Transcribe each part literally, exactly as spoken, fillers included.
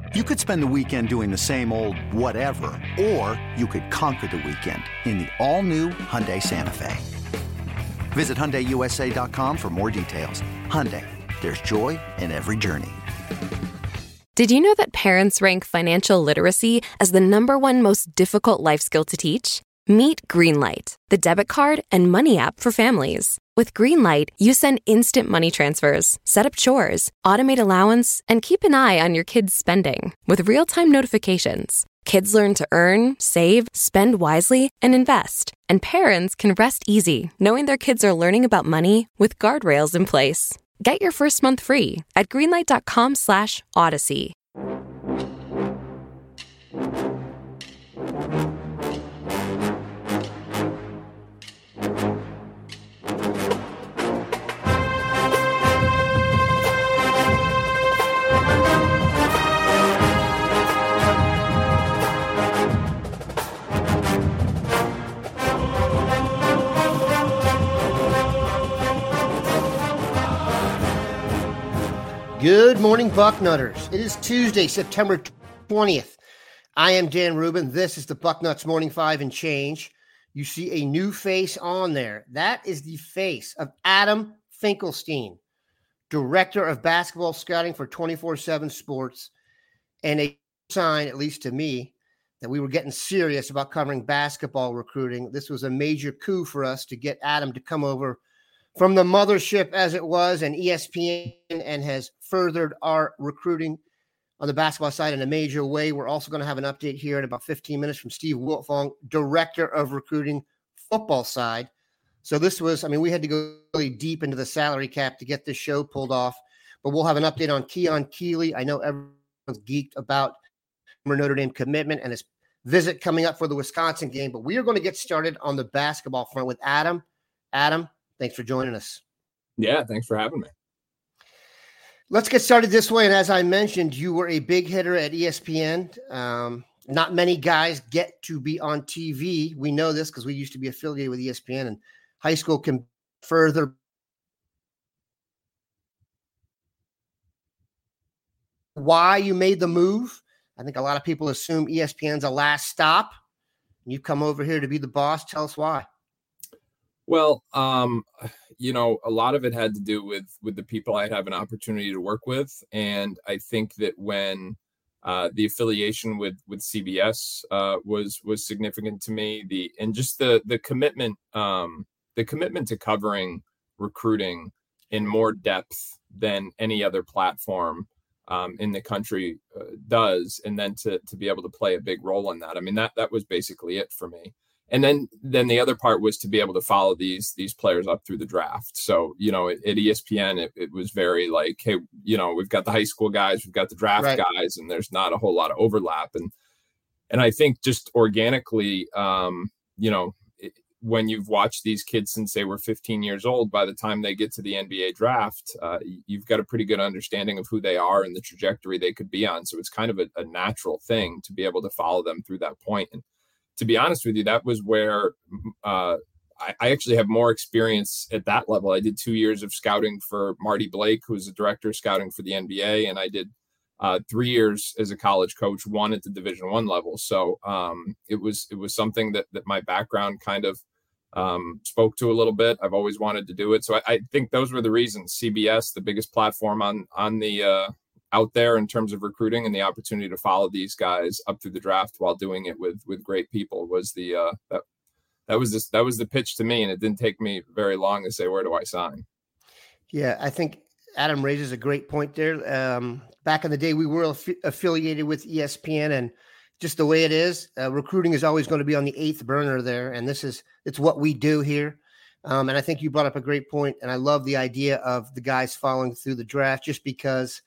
You could spend the weekend doing the same old whatever, or you could conquer the weekend in the all-new Hyundai Santa Fe. Visit Hyundai U S A dot com for more details. Hyundai, there's joy in every journey. Did you know that parents rank financial literacy as the number one most difficult life skill to teach? Meet Greenlight, the debit card and money app for families. With Greenlight, you send instant money transfers, set up chores, automate allowance, and keep an eye on your kids' spending with real-time notifications. Kids learn to earn, save, spend wisely, and invest. And parents can rest easy knowing their kids are learning about money with guardrails in place. Get your first month free at greenlight.com slash odyssey. Good morning, Bucknutters. It is Tuesday, September twentieth. I am Dan Rubin. This is the Bucknuts Morning Five and Change. You see a new face on there. That is the face of Adam Finkelstein, Director of Basketball Scouting for twenty-four seven Sports, and a sign, at least to me, that we were getting serious about covering basketball recruiting. This was a major coup for us to get Adam to come over from the mothership, as it was, and E S P N, and has furthered our recruiting on the basketball side in a major way. We're also going to have an update here in about fifteen minutes from Steve Wiltfong, Director of Recruiting football side. So this was, I mean, we had to go really deep into the salary cap to get this show pulled off, but we'll have an update on Keon Keeley. I know everyone's geeked about Notre Dame commitment and his visit coming up for the Wisconsin game, but we are going to get started on the basketball front with Adam. Adam, thanks for joining us. Yeah, thanks for having me. Let's get started this way. And as I mentioned, you were a big hitter at E S P N. Um, not many guys get to be on T V. We know this because we used to be affiliated with E S P N, and high school can further. Why you made the move? I think a lot of people assume E S P N's a last stop. You come over here to be the boss. Tell us why. Well, um, you know, a lot of it had to do with with the people I'd have an opportunity to work with. And I think that when uh, the affiliation with with C B S uh, was was significant to me, the and just the the commitment, um, the commitment to covering recruiting in more depth than any other platform um, in the country uh, does, and then to to be able to play a big role in that. I mean, that that was basically it for me. And then, then the other part was to be able to follow these these players up through the draft. So, you know, at, at E S P N, it, it was very like, hey, you know, we've got the high school guys, we've got the draft right. guys, and there's not a whole lot of overlap. And and I think just organically, um, you know, it, when you've watched these kids since they were fifteen years old, by the time they get to the N B A draft, uh, you've got a pretty good understanding of who they are and the trajectory they could be on. So it's kind of a, a natural thing to be able to follow them through that point. And to be honest with you, that was where uh, I, I actually have more experience at that level. I did two years of scouting for Marty Blake, who was the director of scouting for the N B A, and I did uh, three years as a college coach, one at the Division One level. So um, it was it was something that that my background kind of um, spoke to a little bit. I've always wanted to do it, so I, I think those were the reasons. C B S, the biggest platform on on the uh, out there in terms of recruiting, and the opportunity to follow these guys up through the draft while doing it with, with great people was the, uh, that, that was this, that was the pitch to me. And it didn't take me very long to say, where do I sign? Yeah. I think Adam raises a great point there. Um, back in the day, we were aff- affiliated with E S P N, and just the way it is, uh, recruiting is always going to be on the eighth burner there. And this is, it's what we do here. Um, and I think you brought up a great point, and I love the idea of the guys following through the draft, just because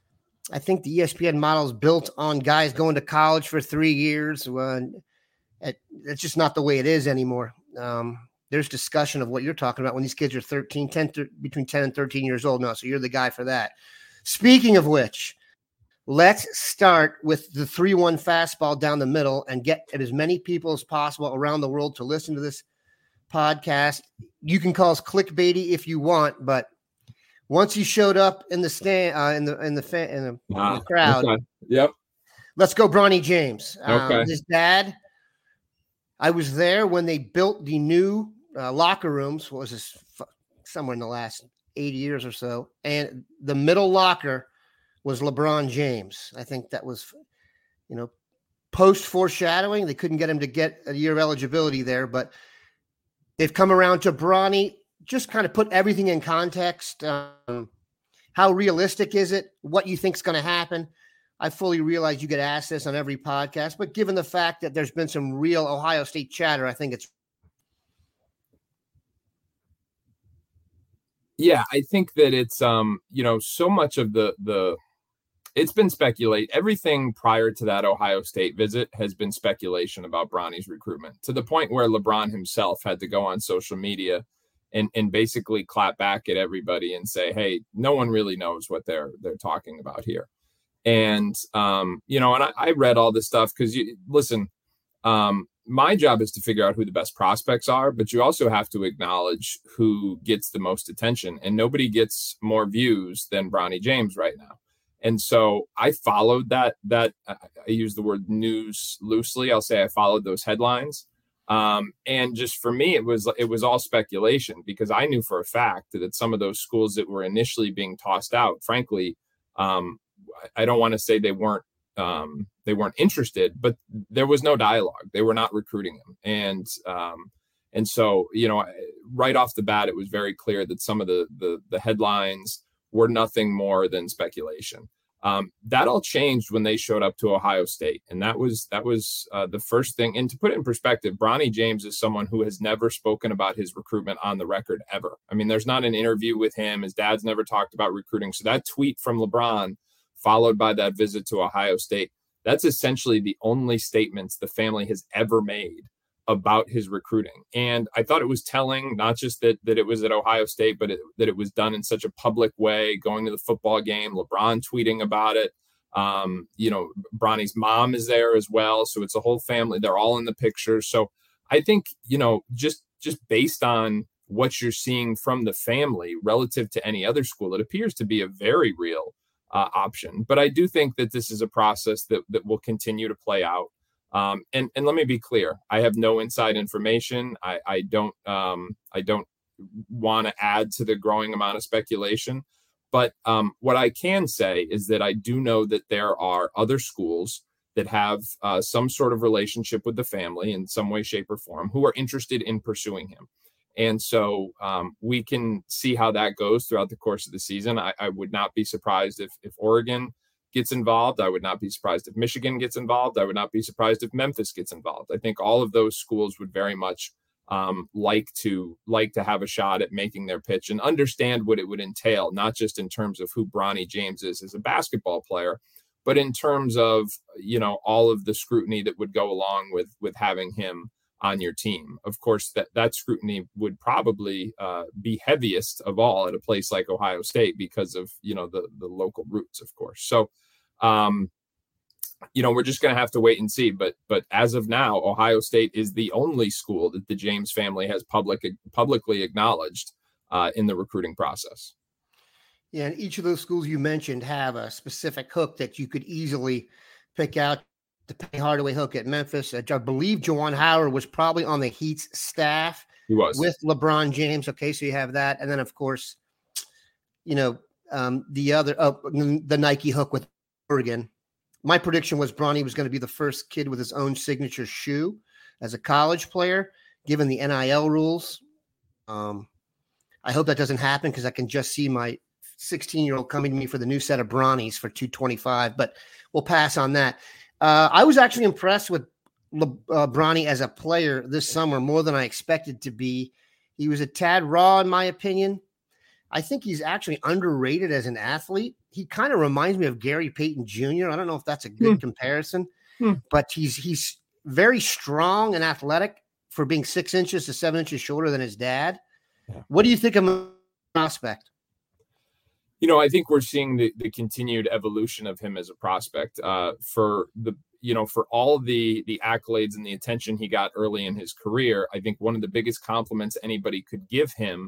I think the E S P N model is built on guys going to college for three years. When it, it's just not the way it is anymore. Um, there's discussion of what you're talking about when these kids are thirteen, ten, th- between ten and thirteen years old now. So you're the guy for that. Speaking of which, let's start with the three one fastball down the middle and get as many people as possible around the world to listen to this podcast. You can call us clickbaity if you want, but once he showed up in the stand, uh, in the in the fan, in the, ah, in the crowd, okay. Yep, Let's go, Bronny James. Okay. Um, his dad, I was there when they built the new uh, locker rooms. What was this? Somewhere in the last eight years or so. And the middle locker was LeBron James. I think that was, you know, post foreshadowing. They couldn't get him to get a year of eligibility there, but they've come around to Bronny. Just kind of put everything in context. Um, how realistic is it? What you think is going to happen? I fully realize you get asked this on every podcast, but given the fact that there's been some real Ohio State chatter, I think it's. Yeah, I think that it's, um, you know, so much of the, the, it's been speculate. Everything prior to that Ohio State visit has been speculation about Bronny's recruitment, to the point where LeBron himself had to go on social media and, and basically clap back at everybody and say, hey, no one really knows what they're, they're talking about here. And, um, you know, and I, I read all this stuff because, you listen, um, my job is to figure out who the best prospects are, but you also have to acknowledge who gets the most attention. And nobody gets more views than Bronny James right now. And so I followed that, that I use the word news loosely. I'll say I followed those headlines. Um, and just for me, it was, it was all speculation, because I knew for a fact that some of those schools that were initially being tossed out, frankly, um, I don't want to say they weren't, um, they weren't interested, but there was no dialogue. They were not recruiting him. And, um, and so, you know, right off the bat, it was very clear that some of the, the, the headlines were nothing more than speculation. Um, that all changed when they showed up to Ohio State. And that was, that was uh, the first thing. And to put it in perspective, Bronny James is someone who has never spoken about his recruitment on the record ever. I mean, there's not an interview with him. His dad's never talked about recruiting. So that tweet from LeBron, followed by that visit to Ohio State, that's essentially the only statements the family has ever made about his recruiting. And I thought it was telling, not just that that it was at Ohio State, but it, that it was done in such a public way, going to the football game, LeBron tweeting about it. Um, you know, Bronny's mom is there as well. So it's a whole family. They're all in the picture. So I think, you know, just just based on what you're seeing from the family relative to any other school, it appears to be a very real Uh, option. But I do think that this is a process that, that will continue to play out. Um, and, and let me be clear, I have no inside information. I, I don't um, I don't want to add to the growing amount of speculation. But um, what I can say is that I do know that there are other schools that have uh, some sort of relationship with the family in some way, shape, or form who are interested in pursuing him. And so um, we can see how that goes throughout the course of the season. I, I would not be surprised if, if Oregon gets involved. I would not be surprised if Michigan gets involved. I would not be surprised if Memphis gets involved. I think all of those schools would very much um, like to like to have a shot at making their pitch and understand what it would entail, not just in terms of who Bronny James is as a basketball player, but in terms of, you know, all of the scrutiny that would go along with with having him on your team. Of course, that, that scrutiny would probably uh, be heaviest of all at a place like Ohio State because of, you know, the, the local roots, of course. So, um, you know, we're just going to have to wait and see. But but as of now, Ohio State is the only school that the James family has public publicly acknowledged uh, in the recruiting process. Yeah, and each of those schools you mentioned have a specific hook that you could easily pick out. The Penny Hardaway hook at Memphis. I believe Juwan Howard was probably on the Heat's staff. He was. With LeBron James. Okay, so you have that. And then, of course, you know, um, the other, uh, the Nike hook with Oregon. My prediction was Bronny was going to be the first kid with his own signature shoe as a college player, given the N I L rules. Um, I hope that doesn't happen because I can just see my sixteen-year-old coming to me for the new set of Bronnies for two twenty-five, but we'll pass on that. Uh, I was actually impressed with Le- uh, Bronny as a player this summer more than I expected to be. He was a tad raw, in my opinion. I think he's actually underrated as an athlete. He kind of reminds me of Gary Payton Junior I don't know if that's a good hmm. comparison, hmm. but he's he's very strong and athletic for being six inches to seven inches shorter than his dad. What do you think of him prospect? You know, I think we're seeing the, the continued evolution of him as a prospect uh, for the, you know, for all the the accolades and the attention he got early in his career. I think one of the biggest compliments anybody could give him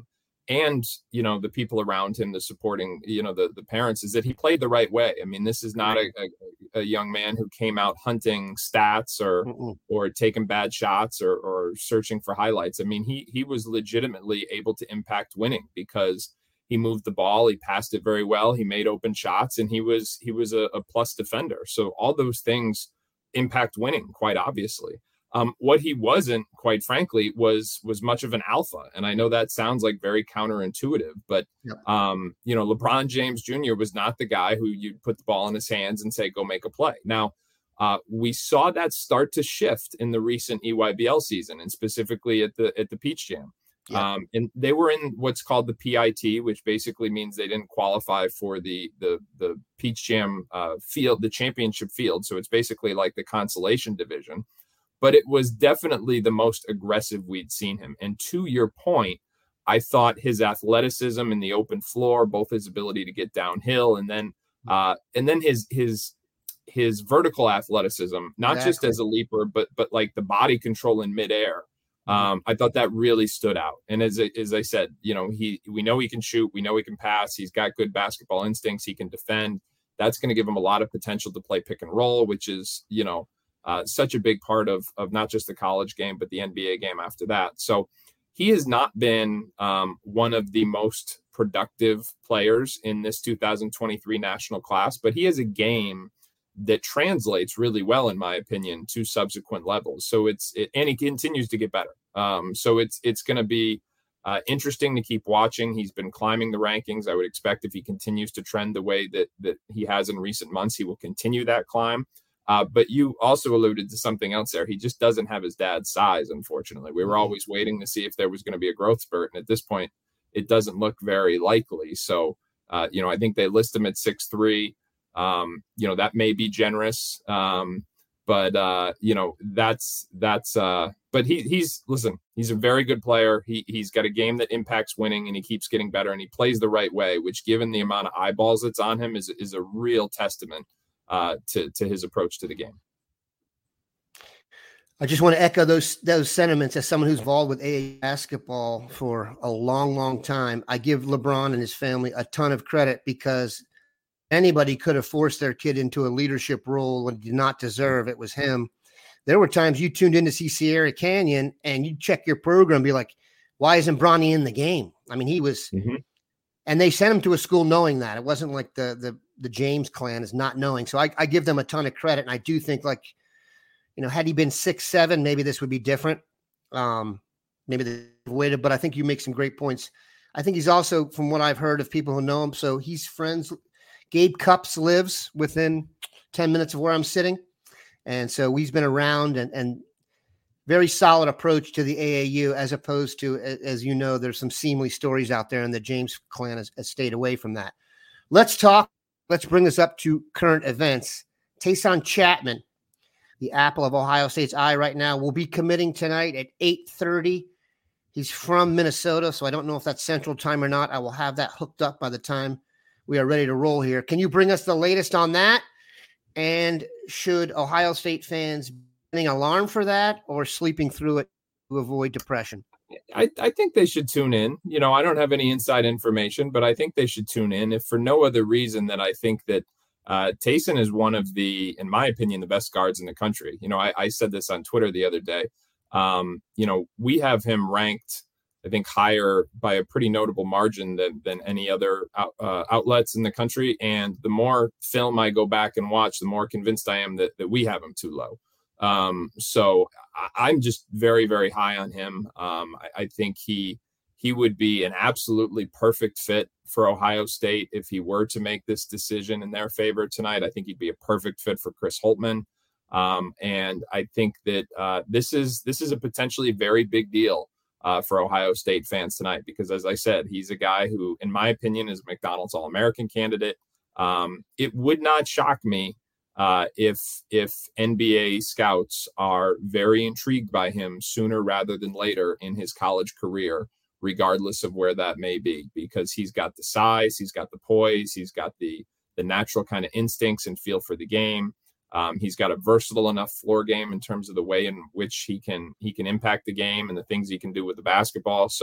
and, you know, the people around him, the supporting, you know, the, the parents, is that he played the right way. I mean, this is not a, a, a young man who came out hunting stats or, Mm-mm. or taking bad shots or, or searching for highlights. I mean, he, he was legitimately able to impact winning because he moved the ball, he passed it very well, he made open shots, and he was, he was a, a plus defender. So all those things impact winning, quite obviously. Um, what he wasn't, quite frankly, was was much of an alpha. And I know that sounds like very counterintuitive, but, yep. um, you know, LeBron James Junior was not the guy who you'd put the ball in his hands and say, go make a play. Now, uh, we saw that start to shift in the recent E Y B L season, and specifically at the at the Peach Jam. Yep. Um, and they were in what's called the P I T, which basically means they didn't qualify for the the the Peach Jam uh, field, the championship field. So it's basically like the consolation division. But it was definitely the most aggressive we'd seen him. And to your point, I thought his athleticism in the open floor, both his ability to get downhill, and then uh, and then his his his vertical athleticism, not exactly. just as a leaper, but but like the body control in midair. Um, I thought that really stood out. And as as I said, you know, he we know he can shoot, we know he can pass, he's got good basketball instincts, he can defend. That's going to give him a lot of potential to play pick and roll, which is, you know, Uh, such a big part of of not just the college game, but the N B A game after that. So he has not been um, one of the most productive players in this two thousand twenty-three national class, but he has a game that translates really well, in my opinion, to subsequent levels. So it's it, and he continues to get better. Um, so it's it's going to be uh, interesting to keep watching. He's been climbing the rankings. I would expect if he continues to trend the way that that he has in recent months, he will continue that climb. Uh, but you also alluded to something else there. He just doesn't have his dad's size, unfortunately. We were always waiting to see if there was going to be a growth spurt. And at this point, it doesn't look very likely. So, uh, you know, I think they list him at six three. Um, you know, that may be generous. Um, but, uh, you know, that's that's uh, but he he's listen, he's a very good player. He, he's got a game that impacts winning, and he keeps getting better, and he plays the right way, which, given the amount of eyeballs that's on him, is is a real testament Uh, to to his approach to the game. I just want to echo those those sentiments as someone who's involved with A A U basketball for a long, long time. I give LeBron and his family a ton of credit, because anybody could have forced their kid into a leadership role and did not deserve. It was him. There were times you tuned in to see Sierra Canyon and you check your program and be like, why isn't Bronny in the game? I mean, he was mm-hmm. And they sent him to a school knowing that. It wasn't like the the the James clan is not knowing. So I, I give them a ton of credit. And I do think, like, you know, had he been six, seven, maybe this would be different. Um, maybe they waited, but I think you make some great points. I think he's also, from what I've heard of people who know him, so he's friends. Gabe Cupps lives within ten minutes of where I'm sitting. And so he's been around, and, and very solid approach to the A A U, as opposed to, as you know, there's some seemly stories out there, and the James clan has, has stayed away from that. Let's talk. Let's bring this up to current events. Tayson Chapman, the apple of Ohio State's eye right now, will be committing tonight at eight thirty. He's from Minnesota, so I don't know if that's Central Time or not. I will have that hooked up by the time we are ready to roll here. Can you bring us the latest on that? And should Ohio State fans be getting an alarm for that, or sleeping through it to avoid depression? I, I think they should tune in. You know, I don't have any inside information, but I think they should tune in, if for no other reason than I think that uh, Tayson is one of the, in my opinion, the best guards in the country. You know, I, I said this on Twitter the other day. Um, you know, we have him ranked, I think, higher by a pretty notable margin than, than any other out, uh, outlets in the country. And the more film I go back and watch, the more convinced I am that, that we have him too low. Um, so I, I'm just very, very high on him. Um, I, I think he he would be an absolutely perfect fit for Ohio State if he were to make this decision in their favor tonight. I think he'd be a perfect fit for Chris Holtmann. Um, and I think that uh, this is this is a potentially very big deal uh, for Ohio State fans tonight, because, as I said, he's a guy who, in my opinion, is a McDonald's All-American candidate. Um, it would not shock me uh, if if N B A scouts are very intrigued by him sooner rather than later in his college career, regardless of where that may be, because he's got the size, he's got the poise, he's got the the natural kind of instincts and feel for the game. Um, he's got a versatile enough floor game in terms of the way in which he can he can impact the game and the things he can do with the basketball. So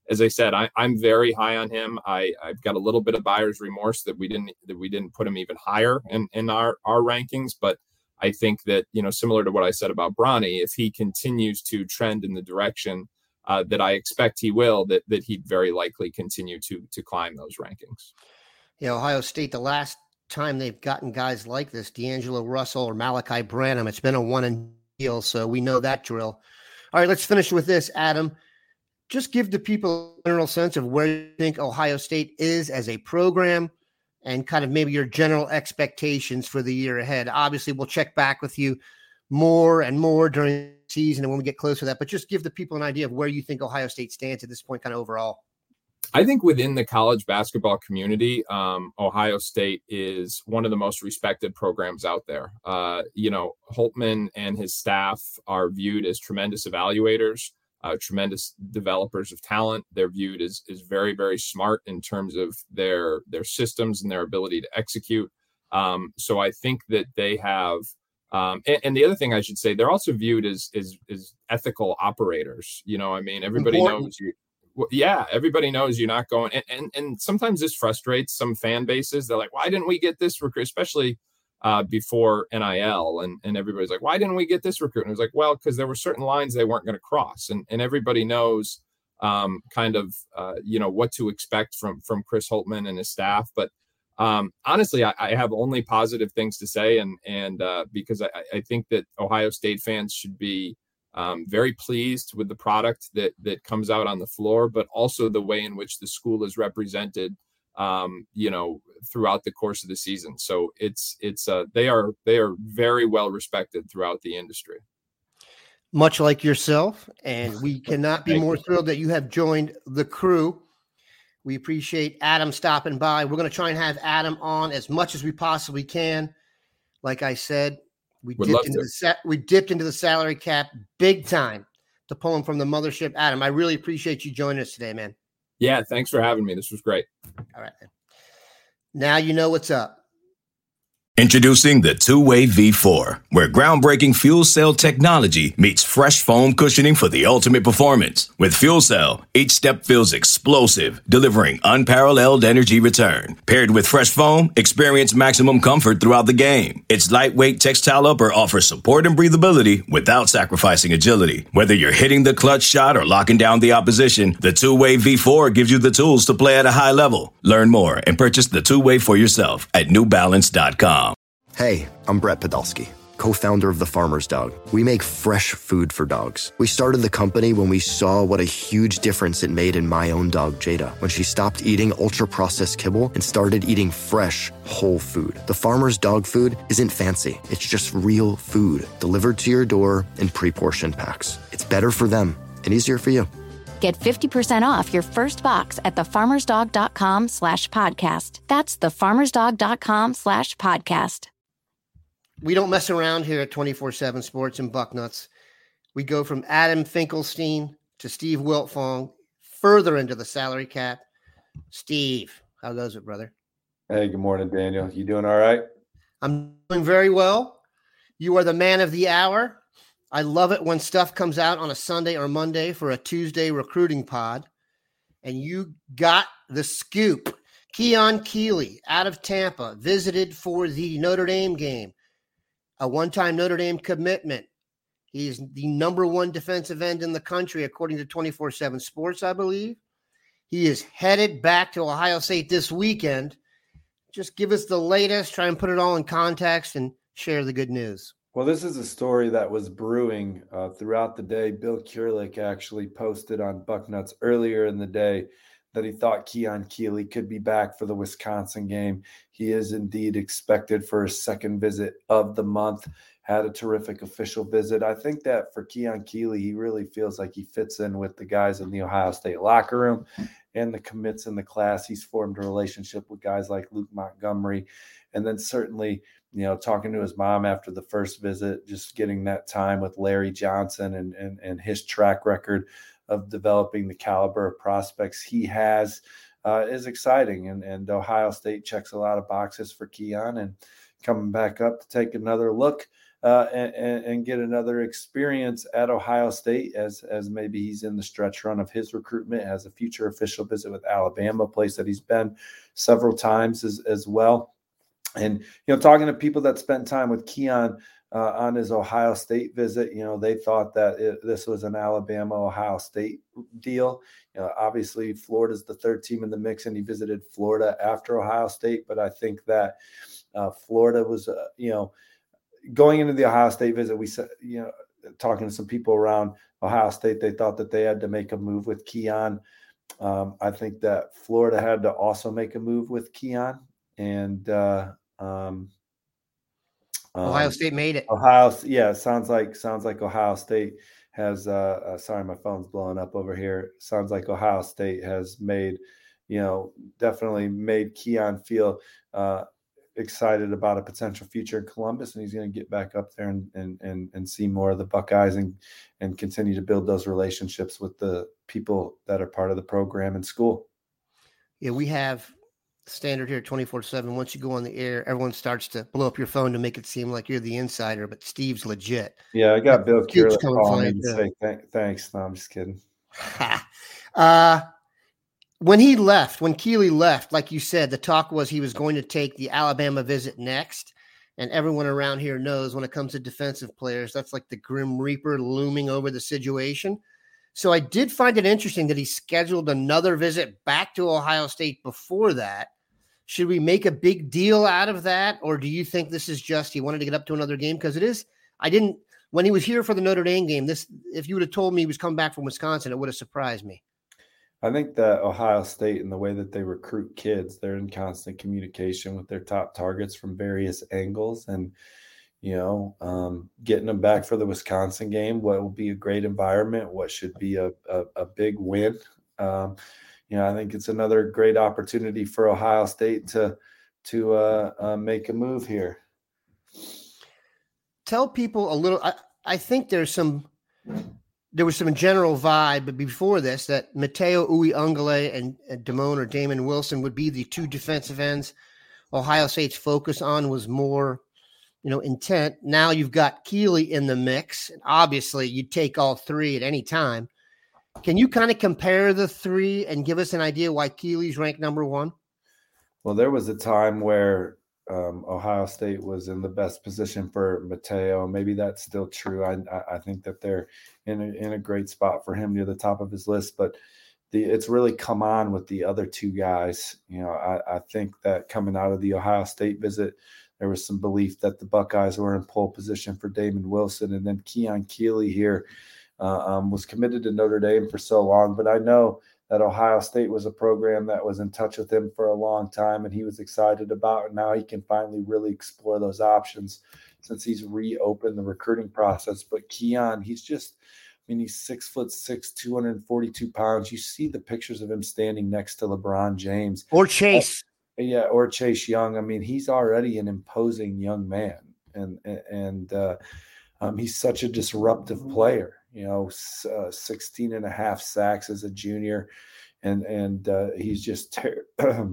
as I said, I, I'm very high on him. I, I've got a little bit of buyer's remorse that we didn't that we didn't put him even higher in, in our, our rankings. But I think that, you know, similar to what I said about Bronny, if he continues to trend in the direction uh, that I expect he will, that that he'd very likely continue to to climb those rankings. Yeah, Ohio State, the last time they've gotten guys like this, D'Angelo Russell or Malachi Branham, it's been a one and deal, so we know that drill. All right, let's finish with this, Adam. Just give the people a general sense of where you think Ohio State is as a program and kind of maybe your general expectations for the year ahead. Obviously, we'll check back with you more and more during the season and when we get closer to that, but just give the people an idea of where you think Ohio State stands at this point, kind of overall. I think within the college basketball community, um, Ohio State is one of the most respected programs out there. Uh, you know, Holtman and his staff are viewed as tremendous evaluators, uh, tremendous developers of talent. They're viewed as, as very, very smart in terms of their, their systems and their ability to execute. Um, so I think that they have, um, and, and the other thing I should say, they're also viewed as, as, as ethical operators. You know, I mean, everybody Important. knows you. Well, yeah, everybody knows you're not going. And, and and sometimes this frustrates some fan bases. They're like, why didn't we get this recruit, especially uh, before N I L? And, and everybody's like, why didn't we get this recruit? And it was like, well, because there were certain lines they weren't going to cross. And, and everybody knows um, kind of, uh, you know, what to expect from from Chris Holtman and his staff. But um, honestly, I, I have only positive things to say. And, and uh, because I, I think that Ohio State fans should be Um, very pleased with the product that that comes out on the floor, but also the way in which the school is represented, um, you know, throughout the course of the season. So it's it's uh, they are they are very well respected throughout the industry. Much like yourself, and we cannot be more thrilled that you have joined the crew. We appreciate Adam stopping by. We're going to try and have Adam on as much as we possibly can. Like I said, We Would dipped into the sa- we dipped into the salary cap big time to pull him from the mothership. Adam, I really appreciate you joining us today, man. Yeah, thanks for having me. This was great. All right, man. Now you know what's up. Introducing the two-way V four, where groundbreaking fuel cell technology meets fresh foam cushioning for the ultimate performance. With fuel cell, each step feels explosive, delivering unparalleled energy return. Paired with fresh foam, experience maximum comfort throughout the game. Its lightweight textile upper offers support and breathability without sacrificing agility. Whether you're hitting the clutch shot or locking down the opposition, the two-way V four gives you the tools to play at a high level. Learn more and purchase the two-way for yourself at new balance dot com. Hey, I'm Brett Podolsky, co-founder of The Farmer's Dog. We make fresh food for dogs. We started the company when we saw what a huge difference it made in my own dog, Jada, when she stopped eating ultra-processed kibble and started eating fresh, whole food. The Farmer's Dog food isn't fancy. It's just real food delivered to your door in pre-portioned packs. It's better for them and easier for you. Get fifty percent off your first box at thefarmersdog.com slash podcast. That's thefarmersdog.com slash podcast. We don't mess around here at twenty-four seven Sports and Bucknuts. We go from Adam Finkelstein to Steve Wiltfong, further into the salary cap. Steve, how goes it, brother? Hey, good morning, Daniel. You doing all right? I'm doing very well. You are the man of the hour. I love it when stuff comes out on a Sunday or Monday for a Tuesday recruiting pod. And you got the scoop. Keon Keeley out of Tampa visited for the Notre Dame game. A one-time Notre Dame commitment. He is the number one defensive end in the country, according to twenty-four seven Sports, I believe. He is headed back to Ohio State this weekend. Just give us the latest, try and put it all in context, and share the good news. Well, this is a story that was brewing uh, throughout the day. Bill Kurelic actually posted on Bucknuts earlier in the day that he thought Keon Keeley could be back for the Wisconsin game. He is indeed expected for his second visit of the month, had a terrific official visit. I think that for Keon Keeley, he really feels like he fits in with the guys in the Ohio State locker room and the commits in the class. He's formed a relationship with guys like Luke Montgomery. And then certainly, you know, talking to his mom after the first visit, just getting that time with Larry Johnson and, and, and his track record of developing the caliber of prospects he has uh, is exciting. And, and Ohio State checks a lot of boxes for Keon, and coming back up to take another look uh, and, and get another experience at Ohio State as, as maybe he's in the stretch run of his recruitment, has a future official visit with Alabama, a place that he's been several times as, as well. And, you know, talking to people that spent time with Keon uh, on his Ohio State visit, you know, they thought that it, this was an Alabama-Ohio State deal. You know, obviously Florida's the third team in the mix, and he visited Florida after Ohio State. But I think that uh, Florida was, uh, you know, going into the Ohio State visit, we said, you know, talking to some people around Ohio State, they thought that they had to make a move with Keon. Um, I think that Florida had to also make a move with Keon. And uh, um, Ohio um, State made it. Ohio, yeah, sounds like sounds like Ohio State has. Uh, uh, sorry, my phone's blowing up over here. Sounds like Ohio State has made, you know, definitely made Keon feel uh, excited about a potential future in Columbus, and he's going to get back up there and and and and see more of the Buckeyes and and continue to build those relationships with the people that are part of the program and school. Yeah, we have standard here twenty-four seven. Once you go on the air, everyone starts to blow up your phone to make it seem like you're the insider, but Steve's legit. Yeah, I got Bill Steve's Curlett coming calling fine, me to too. say th- thanks. No, I'm just kidding. uh, when he left, when Keeley left, like you said, the talk was he was going to take the Alabama visit next. And everyone around here knows when it comes to defensive players, that's like the Grim Reaper looming over the situation. So I did find it interesting that he scheduled another visit back to Ohio State before that. Should we make a big deal out of that? Or do you think this is just he wanted to get up to another game? Because it is, I didn't, when he was here for the Notre Dame game, this, if you would have told me he was coming back from Wisconsin, it would have surprised me. I think that Ohio State and the way that they recruit kids, they're in constant communication with their top targets from various angles. And, you know, um, getting them back for the Wisconsin game, what will be a great environment, what should be a, a, a big win. Um, you know, I think it's another great opportunity for Ohio State to, to uh, uh, make a move here. Tell people a little, I, I think there's some, there was some general vibe, but before this, that Mateo Uiagalelei and, and Damone or Damon Wilson would be the two defensive ends. Ohio State's focus on was more, you know, intent. Now you've got Keeley in the mix. And obviously, you'd take all three at any time. Can you kind of compare the three and give us an idea why Keeley's ranked number one? Well, there was a time where um, Ohio State was in the best position for Mateo. Maybe that's still true. I, I think that they're in a, in a great spot for him near the top of his list. But the, it's really come on with the other two guys. You know, I, I think that coming out of the Ohio State visit, there was some belief that the Buckeyes were in pole position for Damon Wilson. And then Keon Keeley here uh, um, was committed to Notre Dame for so long. But I know that Ohio State was a program that was in touch with him for a long time and he was excited about. And now he can finally really explore those options since he's reopened the recruiting process. But Keon, he's just – I mean, he's six foot six, two hundred forty-two pounds. You see the pictures of him standing next to LeBron James. Or Chase. Yeah, or Chase Young. I mean, he's already an imposing young man. And and uh, um, he's such a disruptive player, you know, uh, sixteen and a half sacks as a junior. And and uh, he's just, ter-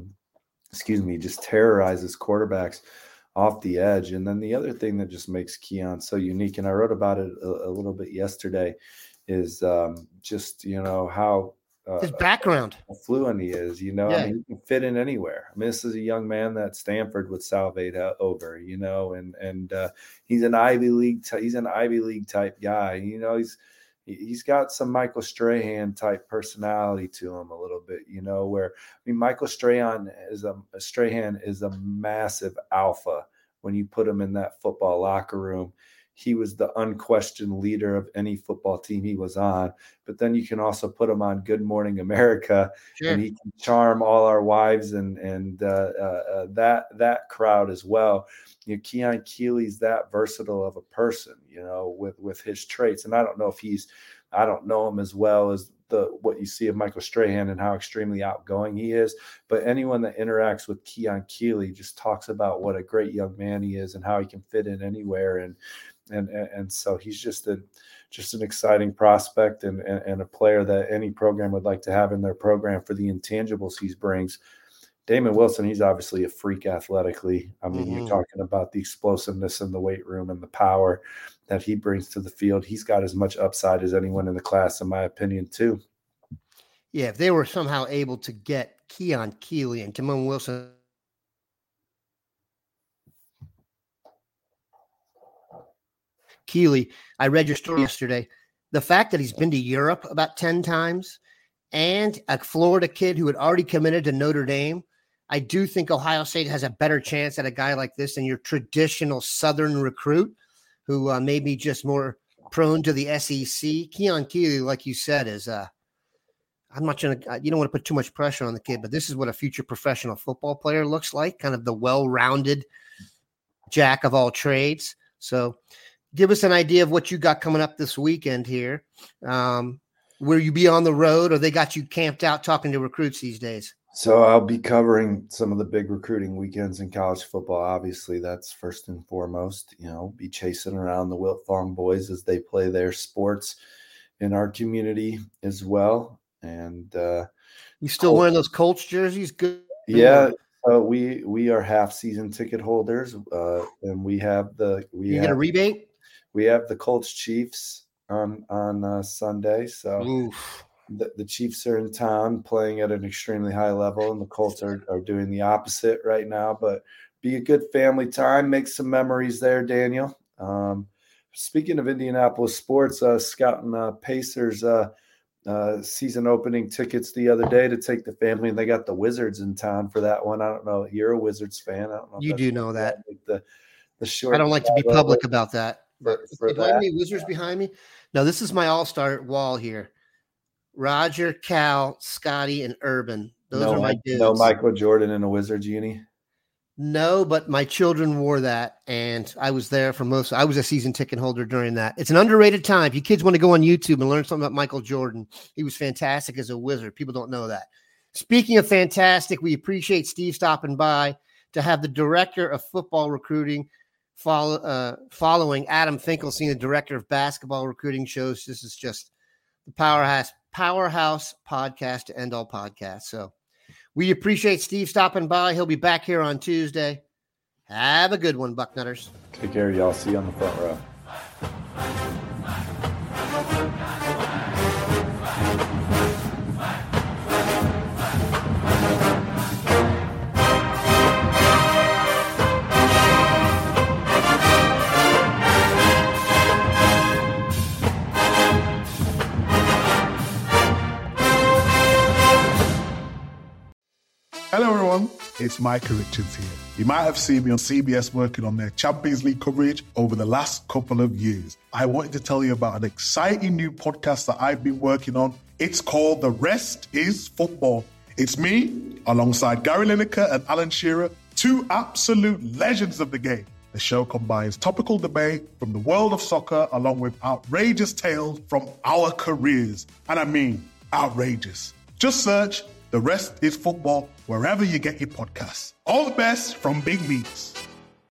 excuse me, just terrorizes quarterbacks off the edge. And then the other thing that just makes Keon so unique, and I wrote about it a, a little bit yesterday, is um, just, you know, how uh, his background, how fluent he is, you know, yeah. I mean, he can fit in anywhere. I mean, this is a young man that Stanford would salivate over, you know, and, and uh, he's an Ivy League, t- he's an Ivy League type guy. You know, he's, he's got some Michael Strahan type personality to him a little bit, you know, where, I mean, Michael Strahan is a, Strahan is a massive alpha. When you put him in that football locker room, he was the unquestioned leader of any football team he was on. But then you can also put him on Good Morning America, sure. and he can charm all our wives and and uh, uh, that that crowd as well. You know, Keon Keeley's that versatile of a person, you know, with with his traits. And I don't know if he's, I don't know him as well as the what you see of Michael Strahan and how extremely outgoing he is. But anyone that interacts with Keon Keeley just talks about what a great young man he is and how he can fit in anywhere. And and and so he's just a just an exciting prospect and, and, and a player that any program would like to have in their program for the intangibles he brings. Damon Wilson, he's obviously a freak athletically. I mean, mm-hmm. you're talking about the explosiveness in the weight room and the power that he brings to the field. He's got as much upside as anyone in the class, in my opinion, too. Yeah, if they were somehow able to get Keon Keeley and Damon Wilson. Keeley, I read your story yesterday. The fact that he's been to Europe about ten times and a Florida kid who had already committed to Notre Dame, I do think Ohio State has a better chance at a guy like this than your traditional Southern recruit who uh, may be just more prone to the S E C. Keon Keeley, like you said, is uh, I'm not going to – you don't want to put too much pressure on the kid, but this is what a future professional football player looks like, kind of the well-rounded jack of all trades. So give us an idea of what you got coming up this weekend here. Um, will you be on the road, or they got you camped out talking to recruits these days? So I'll be covering some of the big recruiting weekends in college football. Obviously, that's first and foremost. You know, be chasing around the Wiltfong boys as they play their sports in our community as well. And uh, you still Colts, wearing those Colts jerseys? Good. Yeah, uh, we we are half season ticket holders, uh, and we have the we you have, get a rebate. We have the Colts Chiefs on on uh, Sunday, so. Oof. The, the Chiefs are in town playing at an extremely high level, and the Colts are, are doing the opposite right now. But be a good family time. Make some memories there, Daniel. Um, speaking of Indianapolis sports, uh, scouting uh, Pacers uh, uh, season opening tickets the other day to take the family, and they got the Wizards in town for that one. I don't know. You're a Wizards fan. I don't know. You do know that. Like the, the short I don't like to be public about that. For, for behind that. me, Wizards behind me. No, this is my all-star wall here. Roger, Cal, Scotty, and Urban. Those no, are my dudes. No Michael Jordan in a Wizards uni? No, but my children wore that, and I was there for most. I was a season ticket holder during that. It's an underrated time. If you kids want to go on YouTube and learn something about Michael Jordan, he was fantastic as a Wizard. People don't know that. Speaking of fantastic, we appreciate Steve stopping by to have the director of football recruiting follow, uh, following Adam Finkelstein, the director of basketball recruiting shows. This is just the powerhouse. Powerhouse podcast to end all podcasts. So we appreciate Steve stopping by. He'll be back here on Tuesday. Have a good one, Bucknutters. Take care, y'all. See you on the front row. Hello everyone, it's Micah Richards here. You might have seen me on C B S working on their Champions League coverage over the last couple of years. I wanted to tell you about an exciting new podcast that I've been working on. It's called The Rest is Football. It's me, alongside Gary Lineker and Alan Shearer, two absolute legends of the game. The show combines topical debate from the world of soccer along with outrageous tales from our careers. And I mean outrageous. Just search The Rest is Football wherever you get your podcasts. All the best from Big Meats.